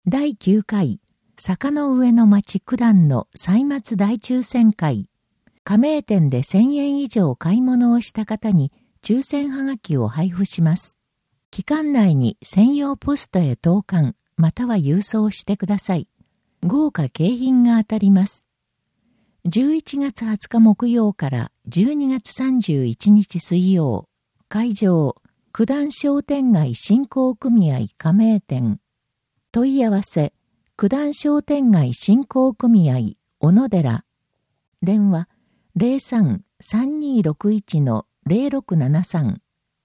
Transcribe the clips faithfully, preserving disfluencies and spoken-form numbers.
だいきゅうかい坂の上の町九段の歳末大抽選会。加盟店でせんえん以上買い物をした方に抽選はがきを配布します。期間内に専用ポストへ投函または郵送してください。豪華景品が当たります。じゅういちがつはつか木曜からじゅうにがつさんじゅういちにち水曜。会場、九段商店街振興組合加盟店。問い合わせ、九段商店街振興組合小野寺。電話、ゼロさん さんにーろくいち ゼロろくななさん。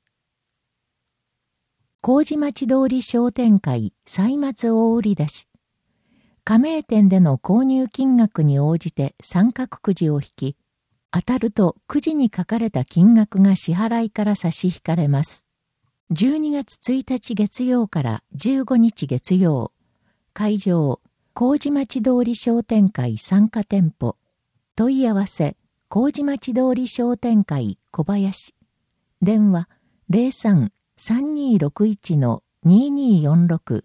麹町通り商店会歳末大売出し。加盟店での購入金額に応じて三角くじを引き、当たるとくじに書かれた金額が支払いから差し引かれます。じゅうにがつついたち月曜からじゅうごにち月曜。会場、麹町通り商店会参加店舗。問い合わせ、麹町通り商店会小林。電話、ゼロさん さんにーろくいち にーにーよんろく。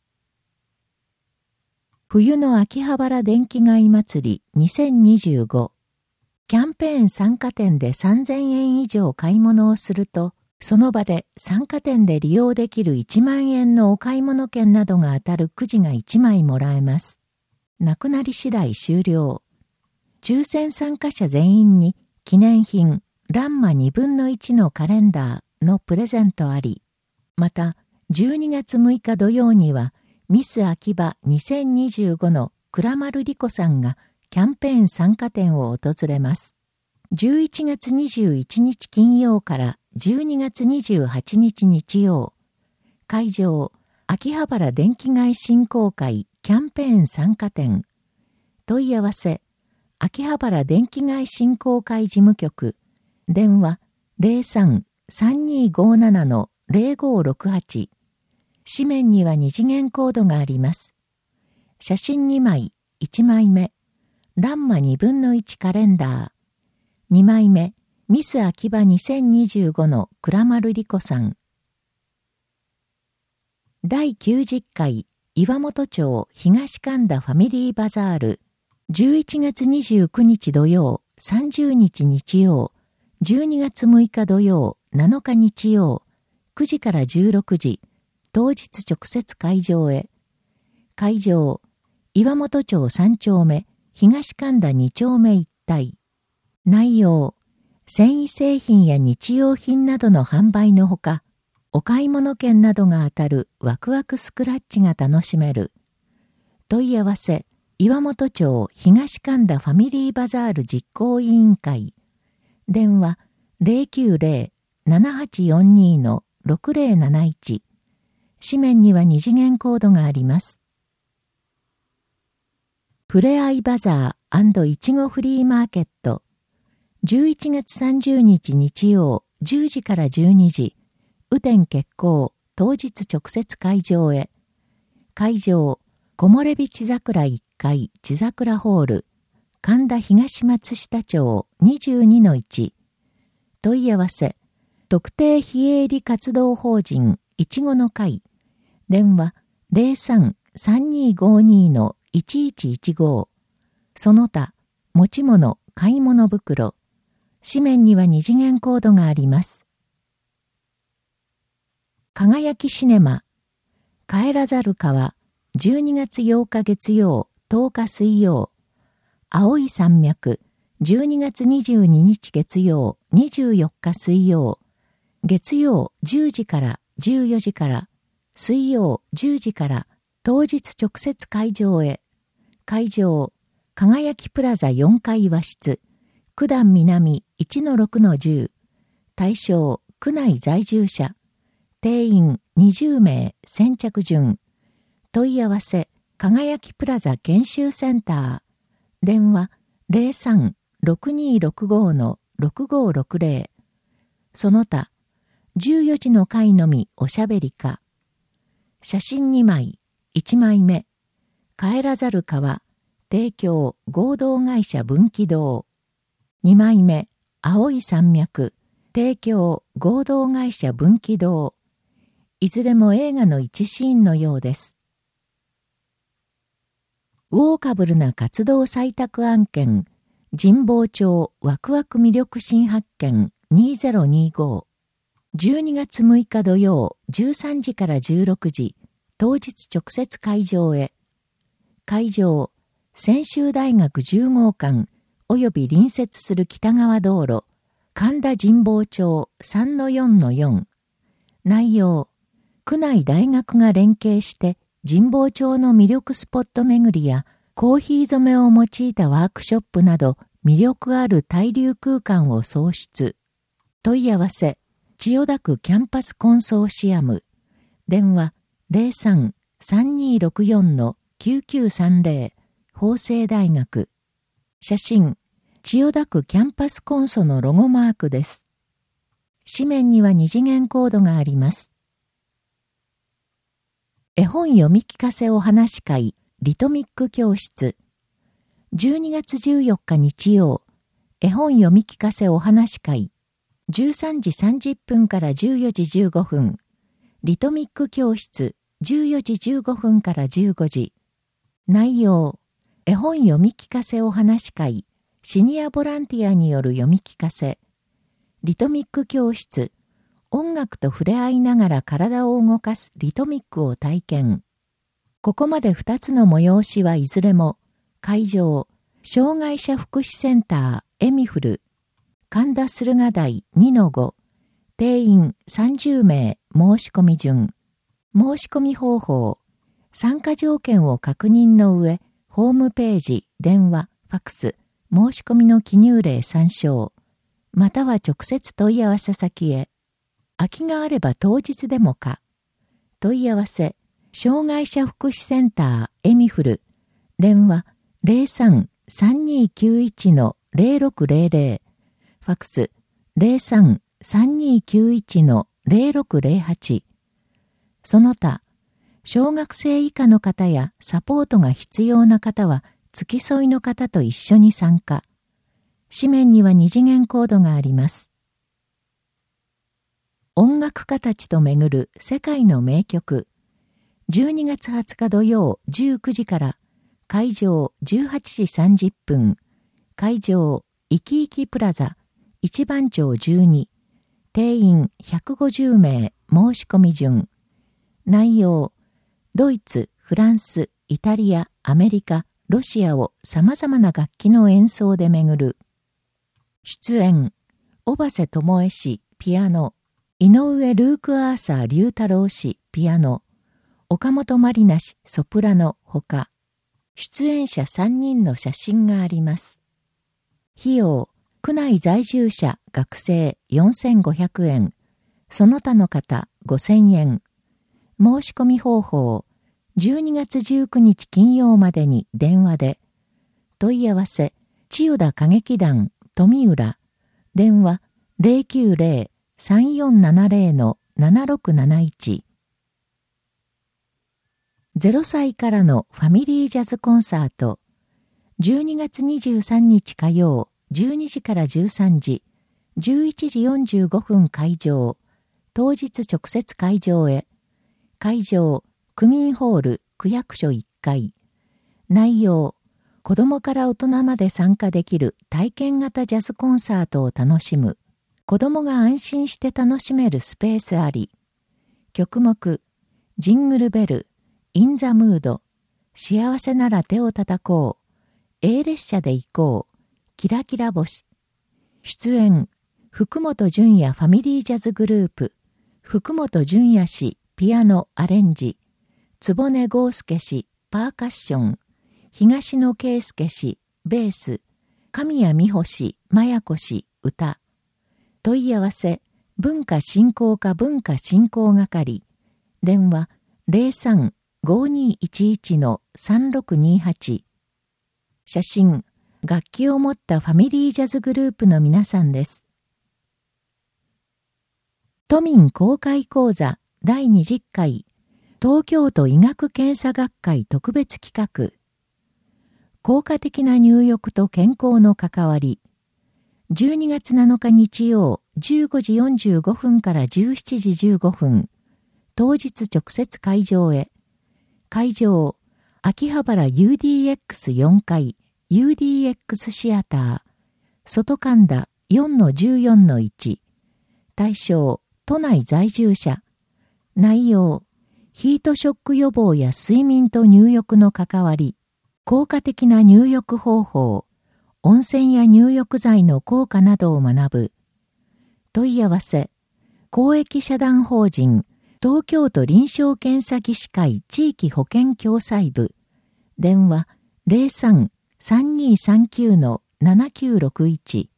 冬の秋葉原電気街祭りにせんにじゅうご。キャンペーン参加店でさんぜんえん以上買い物をすると、その場で参加店で利用できるいちまんえんのお買い物券などが当たるくじがいちまいもらえます。なくなり次第終了。抽選参加者全員に記念品ランマにぶんのいちのカレンダーのプレゼントあり。また、じゅうにがつむいか土曜にはミス秋葉にせんにじゅうごの倉丸莉子さんがキャンペーン参加店を訪れます。じゅういちがつにじゅういちにち金曜からじゅうにがつにじゅうはちにち日曜。会場、秋葉原電気街振興会キャンペーン参加店。問い合わせ、秋葉原電気街振興会事務局。電話、ゼロさん さんにーごなな ゼロごろくはち。紙面には二次元コードがあります。写真にまい、いちまいめ。ランマにぶんのいちカレンダー。にまいめ、ミス秋葉にせんにじゅうごの倉丸莉子さん。だいきゅうじゅっかい岩本町東神田ファミリーバザール。じゅういちがつにじゅうくにち土曜、さんじゅうにち日曜、じゅうにがつむいか土曜、なのか日曜、くじからじゅうろくじ、当日直接会場へ。会場、岩本町さんちょうめ、東神田にちょうめ一帯。内容、繊維製品や日用品などの販売のほか、お買い物券などが当たるワクワクスクラッチが楽しめる。問い合わせ、岩本町東神田ファミリーバザール実行委員会。電話、ゼロきゅうゼロ ななはちよんにー ろくゼロなないち。紙面には二次元コードがあります。ふれあいバザー&いちごフリーマーケット。じゅういちがつさんじゅうにち日曜じゅうじからじゅうにじ。雨天決行、当日直接会場へ。会場、木漏れ日地桜いっかい地桜ホール。神田東松下町 にじゅうにのいち。問い合わせ、特定非営利活動法人いちごの会。電話、ゼロさん さんにーごにー いちいちいちご。その他、持ち物、買い物袋。紙面には二次元コードがあります。輝きシネマ。帰らざる川。じゅうにがつようか月曜、とおか水曜。青い山脈。じゅうにがつにじゅうににち月曜、にじゅうよっか水曜。月曜じゅうじからじゅうよじから。水曜じゅうじから。当日直接会場へ。会場。輝きプラザよんかい和室。九段南 いちのろくのじゅう。対象、区内在住者。定員にじゅうめい、先着順。問い合わせ、輝きプラザ研修センター。電話、ゼロさん ろくにーろくごのろくごろくゼロ。その他、じゅうよじの会のみおしゃべりか。写真にまい、いちまいめ。帰らざる川、提供合同会社分岐堂。にまいめ、青い山脈、提供合同会社分岐堂。いずれも映画の一シーンのようです。 ウォーカブルな活動採択案件、神保町ワクワク魅力新発見にせんにじゅうご。じゅうにがつむいか土曜じゅうさんじからじゅうろくじ、当日直接会場へ。会場、専修大学じゅう号館及び隣接する北側道路、神田神保町 さんのよんのよん。内容、区内大学が連携して神保町の魅力スポット巡りやコーヒー染めを用いたワークショップなど魅力ある滞留空間を創出。問い合わせ、千代田区キャンパスコンソーシアム。電話 ゼロさん さんにーろくよん きゅうきゅうさんゼロ。法政大学。写真、千代田区キャンパスコンソのロゴマークです。紙面には二次元コードがあります。絵本読み聞かせお話会、リトミック教室。じゅうにがつじゅうよっか日曜、絵本読み聞かせお話会。じゅうさんじさんじゅっぷんからじゅうよじじゅうごふん。リトミック教室、じゅうよじじゅうごふんからじゅうごじ。内容、絵本読み聞かせお話会、シニアボランティアによる読み聞かせ。リトミック教室、音楽と触れ合いながら体を動かすリトミックを体験。ここまでふたつの催しはいずれも、会場、障害者福祉センター、エミフル、神田駿河台 にのご、定員さんじゅうめい申し込み順。申し込み方法、参加条件を確認の上、ホームページ、電話、ファクス、申し込みの記入例参照、または直接問い合わせ先へ。空きがあれば当日でもか。問い合わせ、障害者福祉センター、エミフル、電話 ゼロさん さんにーきゅういち ゼロろくゼロゼロ、ファクス ゼロさん さんにーきゅういち ゼロろくゼロはち。その他、小学生以下の方やサポートが必要な方は付き添いの方と一緒に参加。紙面には二次元コードがあります。音楽家たちと巡る世界の名曲。じゅうにがつはつか土曜じゅうくじから会場じゅうはちじさんじゅっぷん、会場いきいきプラザ一番町じゅうに、定員ひゃくごじゅうめい申し込み順。内容、ドイツ、フランス、イタリア、アメリカ、ロシアを様々な楽器の演奏で巡る。出演、小橋智恵氏、ピアノ、井上ルーク・アーサー龍太郎氏、ピアノ、岡本まりな氏、ソプラノ、ほか、出演者さんにんの写真があります。費用、区内在住者、学生よんせんごひゃくえん、その他の方ごせんえん。申し込み方法、じゅうにがつじゅうくにち金曜までに電話で。問い合わせ、千代田歌劇団、富浦、電話ゼロきゅうゼロ さんよんななゼロ ななろくなないち。ゼロさいからのファミリージャズコンサート。じゅうにがつにじゅうさんにち火曜、じゅうにじからじゅうさんじ、じゅういちじよんじゅうごふん会場、当日直接会場へ。会場、区民ホール、区役所いっかい。内容、子供から大人まで参加できる体験型ジャズコンサートを楽しむ。子供が安心して楽しめるスペースあり。曲目、ジングルベル、インザムード、幸せなら手を叩こう、A 列車で行こう、キラキラ星。出演、福本純也ファミリージャズグループ、福本純也氏、ピアノアレンジ、坪根剛介氏、パーカッション、東野圭介氏、ベース、神谷美穂氏、麻也子氏、歌。問い合わせ、文化振興課文化振興係、電話ゼロさん ごにいちいち さんろくにはち。写真、楽器を持ったファミリージャズグループの皆さんです。都民公開講座だいにじゅっかい、東京都医学検査学会特別企画。効果的な入浴と健康の関わり。じゅうにがつなのか日曜じゅうごじよんじゅうごふんからじゅうしちじじゅうごふん、当日直接会場へ。会場、 秋葉原 ユーディーエックスよん 階 ユーディーエックス シアター、外神田 よんのじゅうよんのいち、対象、都内在住者。内容、ヒートショック予防や睡眠と入浴の関わり、効果的な入浴方法、温泉や入浴剤の効果などを学ぶ。問い合わせ、公益社団法人東京都臨床検査技師会地域保健共済部、電話 ゼロさん さんにーさんきゅう ななきゅうろくいち